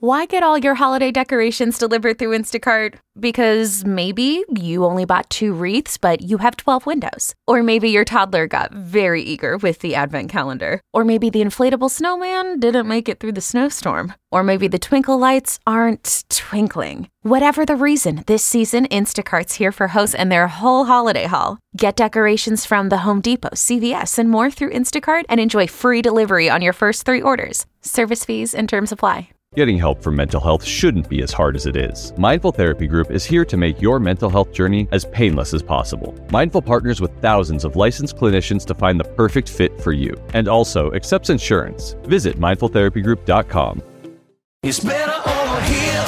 Why get all your holiday decorations delivered through Instacart? Because maybe you only bought 2 wreaths, but you have 12 windows. Or maybe your toddler got very eager with the advent calendar. Or maybe the inflatable snowman didn't make it through the snowstorm. Or maybe the twinkle lights aren't twinkling. Whatever the reason, this season, Instacart's here for hosts and their whole holiday haul. Get decorations from the Home Depot, CVS, and more through Instacart and enjoy free delivery on your first 3 orders. Service fees and terms apply. Getting help for mental health shouldn't be as hard as it is. Mindful Therapy Group is here to make your mental health journey as painless as possible. Mindful partners with thousands of licensed clinicians to find the perfect fit for you, and also accepts insurance. Visit mindfultherapygroup.com. It's better over here.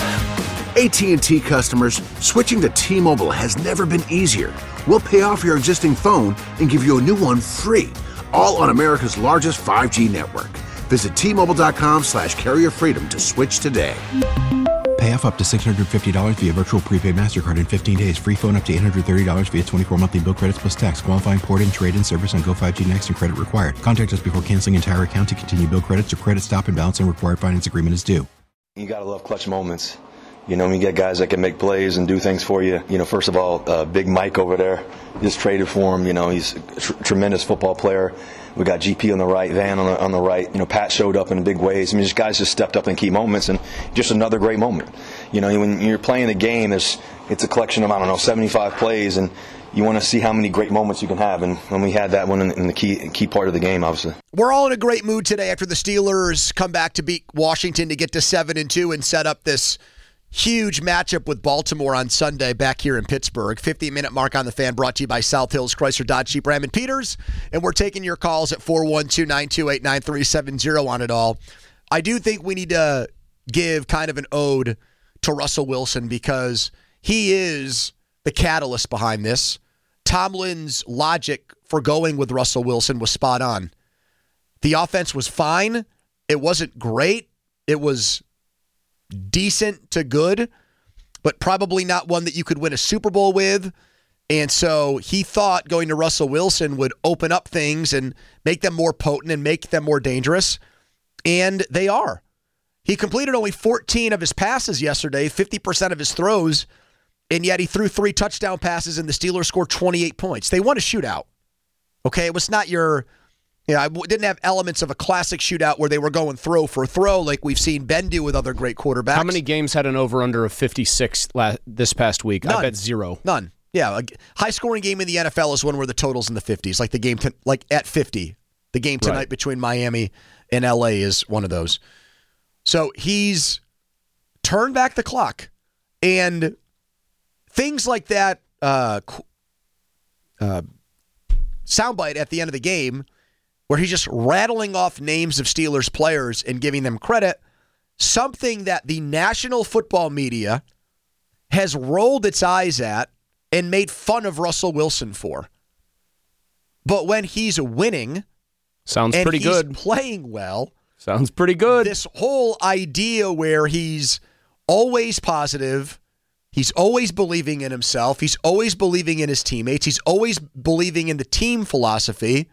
AT&T customers, switching to T-Mobile has never been easier. We'll pay off your existing phone and give you a new one free, all on America's largest 5G network. Visit T-Mobile.com/carrier freedom to switch today. Pay off up to $650 via virtual prepaid MasterCard in 15 days. Free phone up to $830 via 24 monthly bill credits plus tax. Qualifying port-in, trade-in service on Go 5G Next and credit required. Contact us before canceling entire account to continue bill credits or credit stop and balance and required finance agreement is due. You got to love clutch moments. You know, when you get guys that can make plays and do things for you. You know, first of all, Big Mike over there, just traded for him. You know, he's a tremendous football player. We got GP on the right, Van on the right. You know, Pat showed up in big ways. I mean, just guys just stepped up in key moments, and just another great moment. You know, when you're playing the game, it's a collection of, 75 plays, and you want to see how many great moments you can have. And when we had that one in the key part of the game, obviously. We're all in a great mood today after the Steelers come back to beat Washington to get to 7-2 and set up this huge matchup with Baltimore on Sunday back here in Pittsburgh. 50-minute mark on the Fan brought to you by South Hills Chrysler Dodge Jeep Ram and Peters. And we're taking your calls at 412-928-9370 on it all. I do think we need to give kind of an ode to Russell Wilson because he is the catalyst behind this. Tomlin's logic for going with Russell Wilson was spot on. The offense was fine. It wasn't great. It was decent to good, but probably not one that you could win a Super Bowl with. And so he thought going to Russell Wilson would open up things and make them more potent and make them more dangerous. And they are. He completed only 14 of his passes yesterday, 50% of his throws, and yet he threw 3 touchdown passes and the Steelers scored 28 points. They won a shootout. Okay, it was not your... I didn't have elements of a classic shootout where they were going throw for throw like we've seen Ben do with other great quarterbacks. How many games had an over-under of 56 this past week? None. I bet 0. None. Yeah, a high-scoring game in the NFL is one where the total's in the 50s, like the game at 50. The game tonight between Miami and L.A. is one of those. So he's turned back the clock, and things like that soundbite at the end of the game where he's just rattling off names of Steelers players and giving them credit, something that the national football media has rolled its eyes at and made fun of Russell Wilson for. But when he's winning, sounds pretty good. Playing well, sounds pretty good. This whole idea where he's always positive, he's always believing in himself, he's always believing in his teammates, he's always believing in the team philosophy.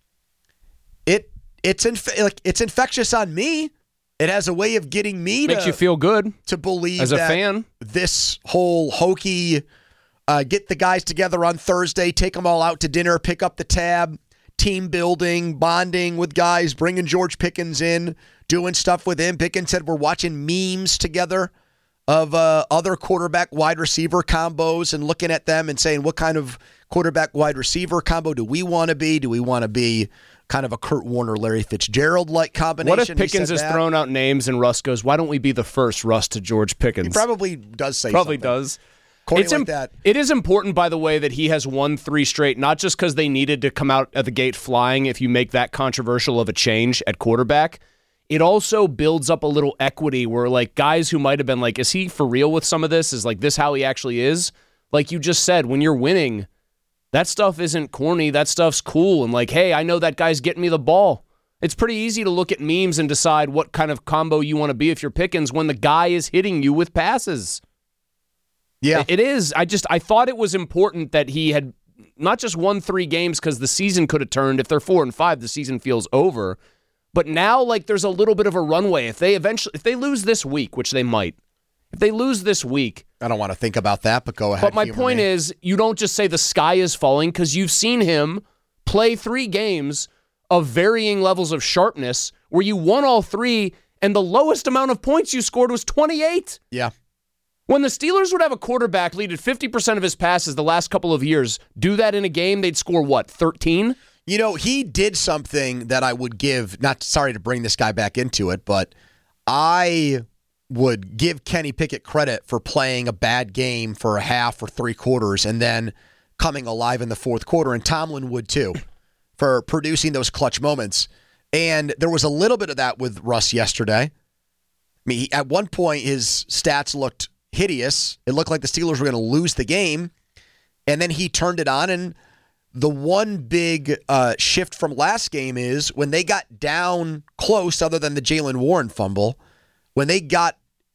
It's infectious on me. It has a way of getting me makes you feel good to believe as a that fan. This whole hokey, get the guys together on Thursday, take them all out to dinner, pick up the tab, team building, bonding with guys, bringing George Pickens in, doing stuff with him. Pickens said we're watching memes together of other quarterback wide receiver combos and looking at them and saying, what kind of quarterback wide receiver combo do we want to be? Do we want to be kind of a Kurt Warner, Larry Fitzgerald-like combination? What if Pickens has thrown out names and Russ goes, why don't we be the first Russ to George Pickens? He probably does say probably something. Does. It's like that. It is important, by the way, that he has won 3 straight, not just because they needed to come out of the gate flying if you make that controversial of a change at quarterback. It also builds up a little equity where, like, guys who might have been like, is he for real with some of this? Is like this how he actually is? Like you just said, when you're winning, that stuff isn't corny. That stuff's cool. And like, hey, I know that guy's getting me the ball. It's pretty easy to look at memes and decide what kind of combo you want to be if you're Pickens when the guy is hitting you with passes. Yeah. It is. I thought it was important that he had not just won 3 games because the season could have turned. If they're 4-5, the season feels over. But now, like, there's a little bit of a runway. If they lose this week, which they might, if they lose this week. I don't want to think about that, but go ahead. But my point is, you don't just say the sky is falling, because you've seen him play 3 games of varying levels of sharpness where you won all 3 and the lowest amount of points you scored was 28. Yeah. When the Steelers would have a quarterback lead at 50% of his passes the last couple of years, do that in a game, they'd score what, 13? You know, he did something that I would give, not sorry to bring this guy back into it, but I would give Kenny Pickett credit for playing a bad game for a half or 3 quarters and then coming alive in the fourth quarter, and Tomlin would too, for producing those clutch moments. And there was a little bit of that with Russ yesterday. I mean, at one point, his stats looked hideous. It looked like the Steelers were going to lose the game, and then he turned it on, and the one big shift from last game is when they got down close, other than the Jaylen Warren fumble, when they got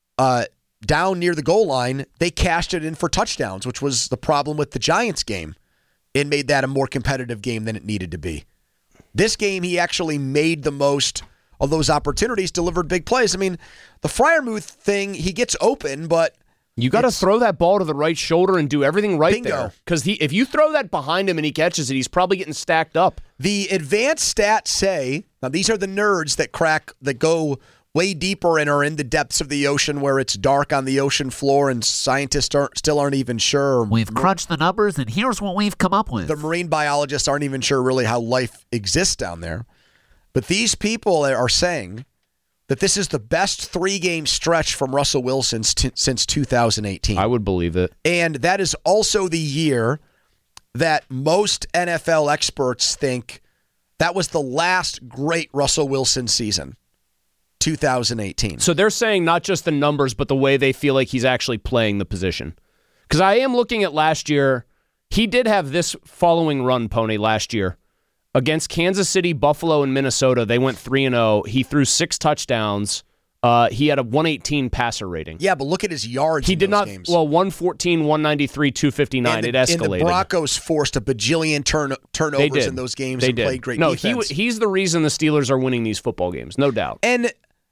down near the goal line, they cashed it in for touchdowns, which was the problem with the Giants game. It made that a more competitive game than it needed to be. This game, he actually made the most of those opportunities, delivered big plays. I mean, the Freiermuth thing, he gets open, but you got to throw that ball to the right shoulder and do everything right bingo. There. Because if you throw that behind him and he catches it, he's probably getting stacked up. The advanced stats say, now these are the nerds that go way deeper and are in the depths of the ocean where it's dark on the ocean floor and scientists still aren't even sure. We've crunched the numbers and here's what we've come up with. The marine biologists aren't even sure really how life exists down there. But these people are saying that this is the best 3-game stretch from Russell Wilson since 2018. I would believe it. And that is also the year that most NFL experts think that was the last great Russell Wilson season, 2018. So they're saying not just the numbers, but the way they feel like he's actually playing the position. Because I am looking at last year. He did have this following run, Pony, last year. Against Kansas City, Buffalo, and Minnesota, they went 3-0. He threw 6 touchdowns. He had a 118 passer rating. Yeah, but look at his yards he in did those not, games. Well, 114, 193, 259. It escalated. And the Broncos forced a bajillion turnovers in those games and played great defense. He's the reason the Steelers are winning these football games, no doubt. And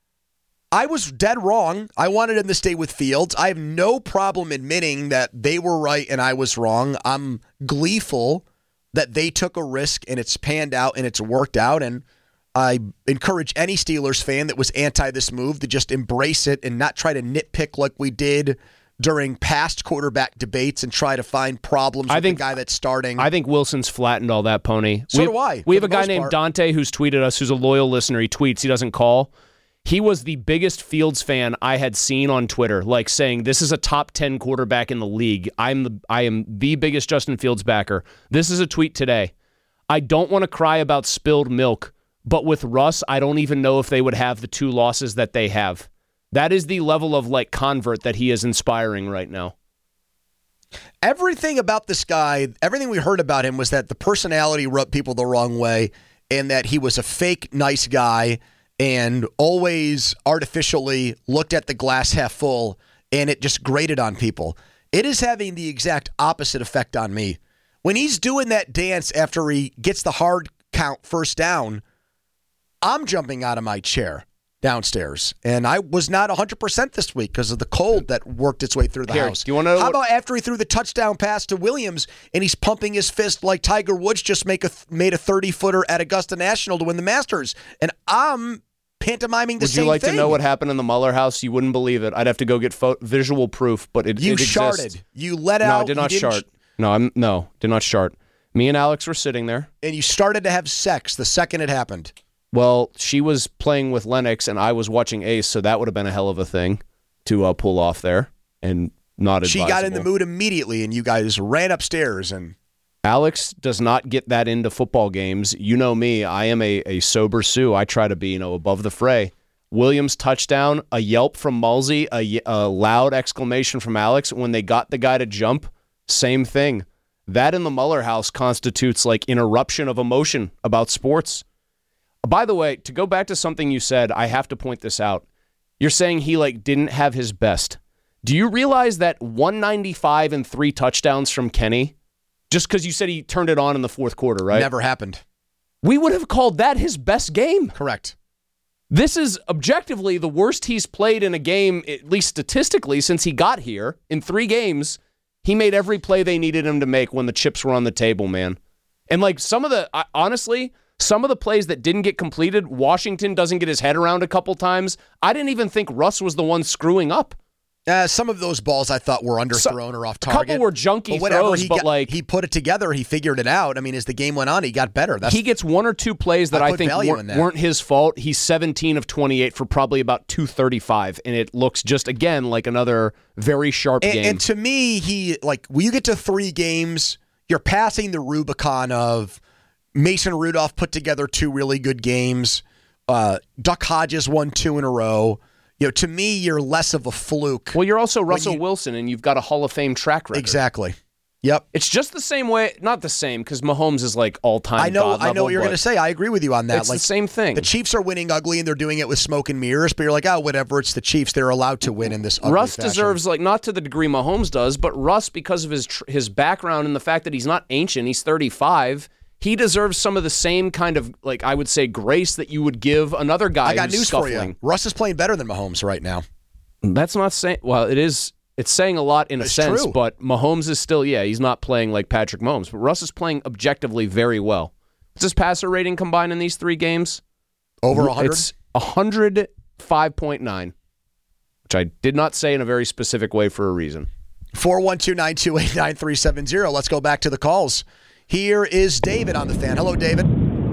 I was dead wrong. I wanted him to stay with Fields. I have no problem admitting that they were right and I was wrong. I'm gleeful that they took a risk and it's panned out and it's worked out. And I encourage any Steelers fan that was anti this move to just embrace it and not try to nitpick like we did during past quarterback debates and try to find problems with the guy that's starting. I think Wilson's flattened all that, Pony. So do I. We have a guy named Dante who's tweeted us, who's a loyal listener. He tweets, he doesn't call. He was the biggest Fields fan I had seen on Twitter, like saying, this is a top 10 quarterback in the league. I am the biggest Justin Fields backer. This is a tweet today. I don't want to cry about spilled milk, but with Russ, I don't even know if they would have the 2 losses that they have. That is the level of like convert that he is inspiring right now. Everything about this guy, everything we heard about him was that the personality rubbed people the wrong way and that he was a fake nice guy and always artificially looked at the glass half full, and it just grated on people. It is having the exact opposite effect on me. When he's doing that dance after he gets the hard count first down, I'm jumping out of my chair downstairs. And I was not 100% this week because of the cold that worked its way through the house. Do you want to know How about after he threw the touchdown pass to Williams and he's pumping his fist like Tiger Woods just made a 30-footer at Augusta National to win the Masters? And I'm pantomiming the same thing. Would you like to know what happened in the Mueller house? You wouldn't believe it. I'd have to go get visual proof, but it exists. You sharted. You let out. No, I did not shart. Did not shart. Me and Alex were sitting there. And you started to have sex the second it happened. Well, she was playing with Lennox, and I was watching Ace, so that would have been a hell of a thing to pull off there, and not advisable. She got in the mood immediately, and you guys ran upstairs. And Alex does not get that into football games. You know me. I am a sober Sue. I try to be, above the fray. Williams touchdown, a yelp from Mulsey, a loud exclamation from Alex. When they got the guy to jump, same thing. That in the Mueller house constitutes like an eruption of emotion about sports. By the way, to go back to something you said, I have to point this out. You're saying he didn't have his best. Do you realize that 195 and 3 touchdowns from Kenny, just because you said he turned it on in the fourth quarter, right? Never happened. We would have called that his best game. Correct. This is objectively the worst he's played in a game, at least statistically, since he got here. In 3 games, he made every play they needed him to make when the chips were on the table, man. And like honestly, some of the plays that didn't get completed, Washington doesn't get his head around a couple times. I didn't even think Russ was the one screwing up. Some of those balls I thought were underthrown or off target. A couple were junky throws, he put it together. He figured it out. I mean, as the game went on, he got better. He gets 1 or 2 plays that I think weren't his fault. He's 17 of 28 for probably about 235, and it looks just, again, like another very sharp game. And to me, when you get to 3 games, you're passing the Rubicon of Mason Rudolph put together 2 really good games. Duck Hodges won 2 in a row. To me, you're less of a fluke. Well, you're also Russell Wilson, and you've got a Hall of Fame track record. Exactly. Yep. It's just the same way, not the same, because Mahomes is like all-time I know level, what you're going to say. I agree with you on that. It's the same thing. The Chiefs are winning ugly, and they're doing it with smoke and mirrors, but you're like, whatever, it's the Chiefs. They're allowed to win in this ugly Russ fashion. deserves, not to the degree Mahomes does, but Russ, because of his background and the fact that he's not ancient, he's 35, he deserves some of the same kind of, I would say, grace that you would give another guy I got who's news scuffling. for you. Russ is playing better than Mahomes right now. That's not saying... Well, it is... It's saying a lot in a sense, true. But Mahomes is still... Yeah, he's not playing like Patrick Mahomes, but Russ is playing objectively very well. What's his passer rating combined in these 3 games? Over 100? It's 105.9, which I did not say in a very specific way for a reason. 412-928-9370. Let's go back to the calls. Here is David on the fan. Hello, David.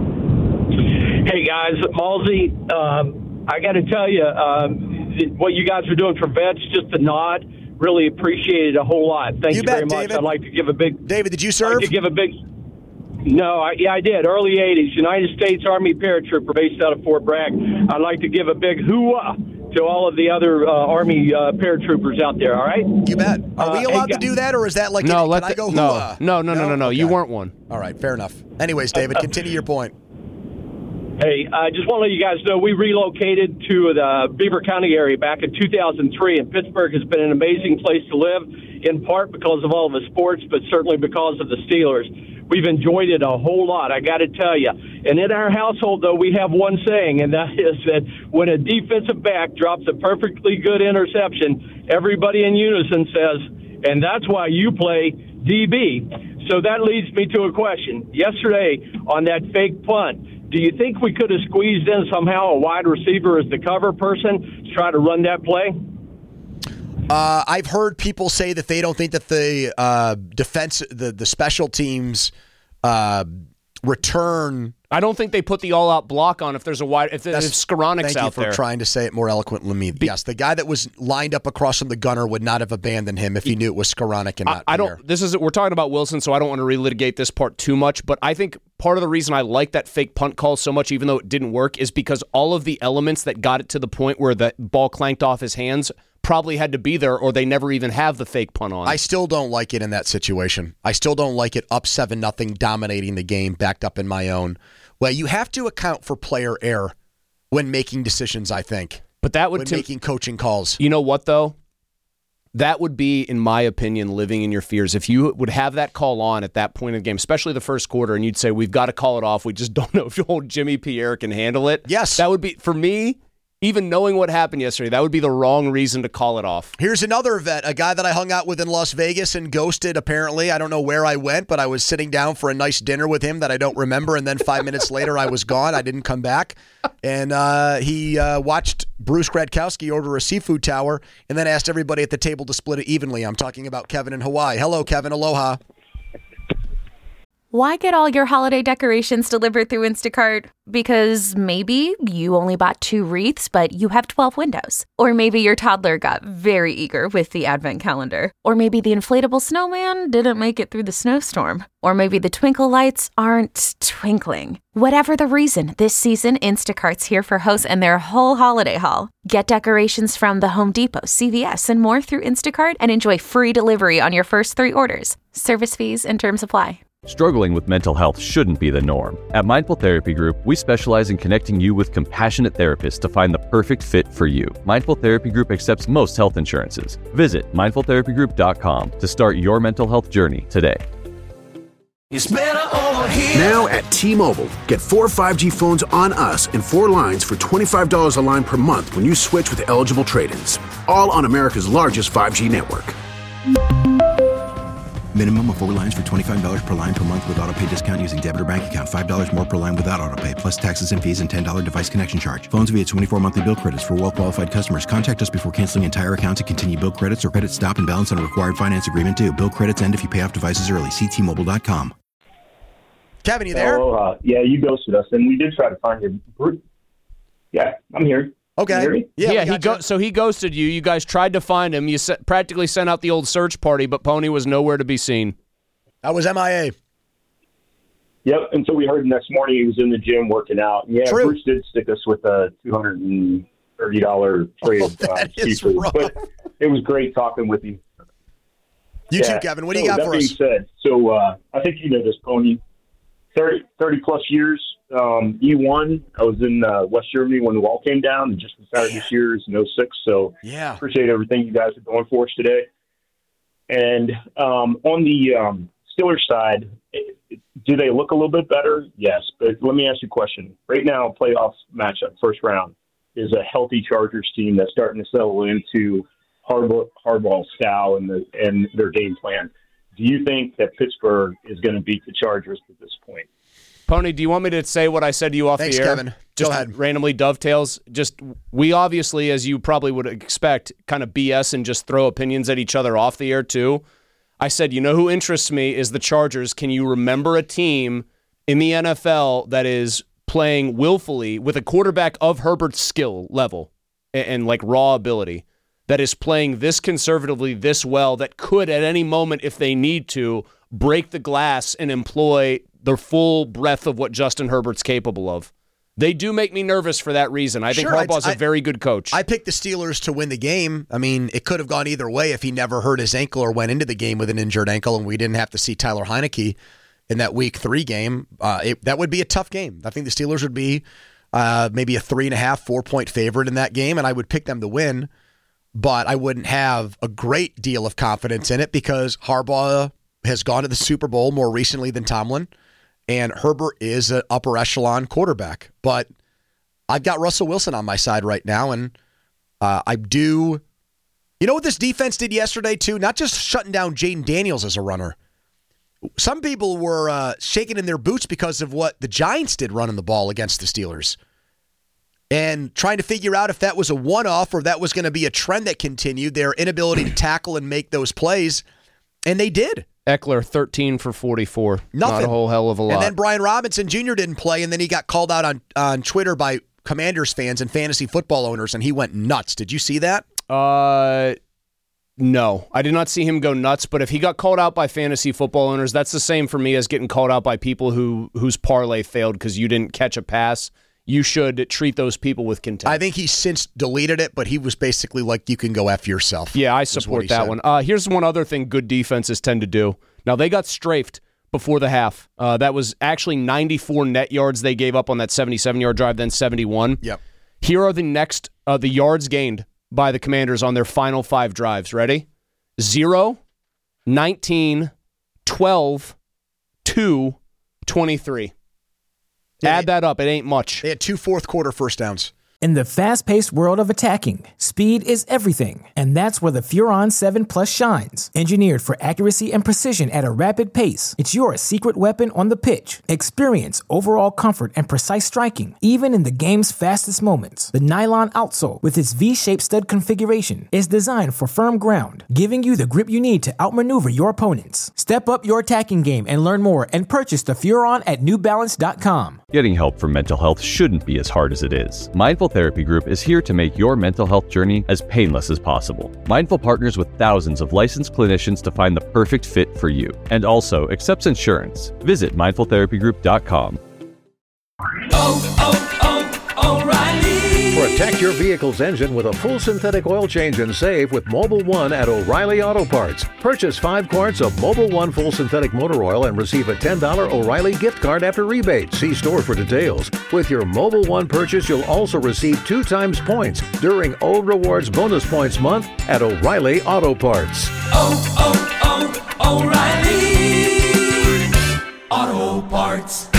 Hey, guys. Malsey, I got to tell you, what you guys are doing for vets, just a nod, really appreciate it a whole lot. Thank you very much. David. I'd like to give a big... David, did you serve? I'd like to give a big... No, I did. Early 80s, United States Army paratrooper based out of Fort Bragg. I'd like to give a big hoo-ah to all of the other Army paratroopers out there, all right? You bet. Are we allowed to do that, or is that like... No, can I go hoo-ah? No. Okay. You weren't one. All right, fair enough. Anyways, David, continue your point. Hey, I just want to let you guys know we relocated to the Beaver County area back in 2003, and Pittsburgh has been an amazing place to live, in part because of all the sports, but certainly because of the Steelers. We've enjoyed it a whole lot, I got to tell you. And in our household, though, we have one saying, and that is that when a defensive back drops a perfectly good interception, everybody in unison says, and that's why you play DB. So that leads me to a question. Yesterday on that fake punt, do you think we could have squeezed in somehow a wide receiver as the cover person to try to run that play? I've heard people say that they don't think that the defense, the special teams return. I don't think they put the all-out block on if there's a wide. If Skoronek's out there. Thank you for trying to say it more eloquently than me. Yes, the guy that was lined up across from the gunner would not have abandoned him if he knew it was Skowronek and not. I don't. We're talking about Wilson, so I don't want to relitigate this part too much. But I think part of the reason I like that fake punt call so much, even though it didn't work, is because all of the elements that got it to the point where the ball clanked off his hands probably had to be there, or they never even have the fake punt on. I still don't like it in that situation. I still don't like it up 7-0, dominating the game, backed up in my own. Well, you have to account for player error when making decisions, I think. But that would making coaching calls. You know what, though? That would be, in my opinion, living in your fears. If you would have that call on at that point in the game, especially the first quarter, and you'd say, we've got to call it off. We just don't know if old Jimmy Pierre can handle it. Yes. That would be, for me, even knowing what happened yesterday, that would be the wrong reason to call it off. Here's another vet, a guy that I hung out with in Las Vegas and ghosted, apparently. I don't know where I went, but I was sitting down for a nice dinner with him that I don't remember, and then 5 minutes later I was gone. I didn't come back. And he watched Bruce Gradkowski order a seafood tower and then asked everybody at the table to split it evenly. I'm talking about Kevin in Hawaii. Hello, Kevin. Aloha. Why get all your holiday decorations delivered through Instacart? Because maybe you only bought 2 wreaths, but you have 12 windows. Or maybe your toddler got very eager with the advent calendar. Or maybe the inflatable snowman didn't make it through the snowstorm. Or maybe the twinkle lights aren't twinkling. Whatever the reason, this season, Instacart's here for hosts and their whole holiday haul. Get decorations from the Home Depot, CVS, and more through Instacart and enjoy free delivery on your first 3 orders. Service fees and terms apply. Struggling with mental health shouldn't be the norm. At Mindful Therapy Group, we specialize in connecting you with compassionate therapists to find the perfect fit for you. Mindful Therapy Group accepts most health insurances. Visit mindfultherapygroup.com to start your mental health journey today. It's better over here. Now at T-Mobile, get 4 5G phones on us and 4 lines for $25 a line per month when you switch with eligible trade-ins. All on America's largest 5G network. Minimum of 4 lines for $25 per line per month with autopay discount using debit or bank account. $5 more per line without autopay, plus taxes and fees and $10 device connection charge. Phones via 24 monthly bill credits for well-qualified customers. Contact us before canceling entire account to continue bill credits or credit stop and balance on a required finance agreement due. Bill credits end if you pay off devices early. See T-Mobile.com. Kevin, you there? Yeah, you ghosted us, and we did try to find you. Yeah, I'm here. Okay. He ghosted you. You guys tried to find him. You practically sent out the old search party, but Pony was nowhere to be seen. That was MIA. Yep, until we heard the next morning he was in the gym working out. Yeah, True. Bruce did stick us with a $230 trade of seafood, but it was great talking with you. You too, Kevin. What do you got for us? That being said, I think you know this, Pony. 30-plus years, E1. I was in West Germany when the wall came down, and just retired this year is in 06. So appreciate everything you guys are doing for us today. And on the Steelers side, do they look a little bit better? Yes. But let me ask you a question. Right now, playoff matchup, first round, is a healthy Chargers team that's starting to settle into hardball style and their game plan. Do you think that Pittsburgh is going to beat the Chargers at this point? Pony, do you want me to say what I said to you off the air? Thanks, Kevin. Just go ahead. Randomly dovetails. We obviously, as you probably would expect, kind of BS and just throw opinions at each other off the air too. I said, you know who interests me is the Chargers. Can you remember a team in the NFL that is playing willfully with a quarterback of Herbert's skill level and like raw ability, that is playing this conservatively, this well, that could at any moment, if they need to, break the glass and employ the full breadth of what Justin Herbert's capable of? They do make me nervous for that reason. I think Harbaugh's a very good coach. I picked the Steelers to win the game. I mean, it could have gone either way if he never hurt his ankle or went into the game with an injured ankle and we didn't have to see Tyler Heineke in that Week 3 game. That would be a tough game. I think the Steelers would be maybe a 3.5, 4-point favorite in that game, and I would pick them to win. But I wouldn't have a great deal of confidence in it because Harbaugh has gone to the Super Bowl more recently than Tomlin, and Herbert is an upper echelon quarterback. But I've got Russell Wilson on my side right now, and I do. You know what this defense did yesterday, too? Not just shutting down Jaden Daniels as a runner. Some people were shaking in their boots because of what the Giants did running the ball against the Steelers, and trying to figure out if that was a one-off or that was going to be a trend that continued, their inability to tackle and make those plays. And they did. Eckler, 13 for 44. Nothing. Not a whole hell of a lot. And then Brian Robinson Jr. didn't play, and then he got called out on Twitter by Commanders fans and fantasy football owners, and he went nuts. Did you see that? No. I did not see him go nuts, but if he got called out by fantasy football owners, that's the same for me as getting called out by people whose parlay failed because you didn't catch a pass. You should treat those people with contempt. I think he's since deleted it, but he was basically like, you can go F yourself. Yeah, I support that one. Here's one other thing good defenses tend to do. Now, they got strafed before the half. That was actually 94 net yards they gave up on that 77-yard drive, then 71. Yep. Here are the yards gained by the Commanders on their final 5 drives. Ready? 0, 19, 12, 2, 23. Add that up. It ain't much. They had 2 fourth-quarter first downs. In the fast-paced world of attacking, speed is everything, and that's where the Furon 7 Plus shines. Engineered for accuracy and precision at a rapid pace, it's your secret weapon on the pitch. Experience overall comfort and precise striking, even in the game's fastest moments. The nylon outsole, with its V-shaped stud configuration, is designed for firm ground, giving you the grip you need to outmaneuver your opponents. Step up your attacking game and learn more, and purchase the Furon at NewBalance.com. Getting help for mental health shouldn't be as hard as it is. Mindful Therapy Group is here to make your mental health journey as painless as possible. Mindful partners with thousands of licensed clinicians to find the perfect fit for you, and also accepts insurance. Visit mindfultherapygroup.com. O'Reilly. Protect your vehicle's engine with a full synthetic oil change and save with Mobil 1 at O'Reilly Auto Parts. Purchase 5 quarts of Mobil 1 full synthetic motor oil and receive a $10 O'Reilly gift card after rebate. See store for details. With your Mobil 1 purchase, you'll also receive 2 times points during O Rewards Bonus Points Month at O'Reilly Auto Parts. O'Reilly. Auto Parts.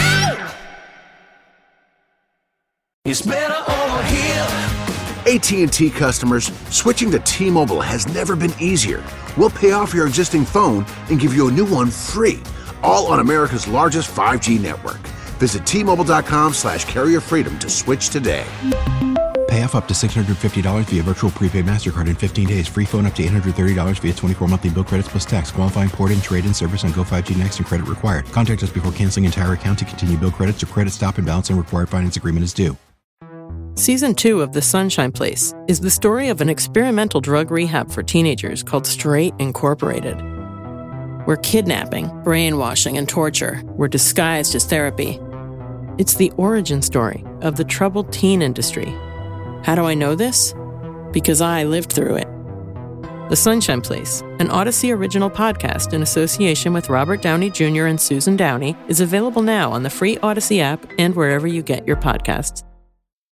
It's better over here. AT&T customers, switching to T-Mobile has never been easier. We'll pay off your existing phone and give you a new one free, all on America's largest 5G network. Visit T-Mobile.com/carrier freedom to switch today. Pay off up to $650 via virtual prepaid MasterCard in 15 days. Free phone up to $830 via 24 monthly bill credits plus tax. Qualifying port-in, trade-in service on Go 5G Next and credit required. Contact us before canceling entire account to continue bill credits or credit stop and balance and required finance agreement is due. Season 2 of The Sunshine Place is the story of an experimental drug rehab for teenagers called Straight Incorporated, where kidnapping, brainwashing, and torture were disguised as therapy. It's the origin story of the troubled teen industry. How do I know this? Because I lived through it. The Sunshine Place, an Odyssey original podcast in association with Robert Downey Jr. and Susan Downey, is available now on the free Odyssey app and wherever you get your podcasts.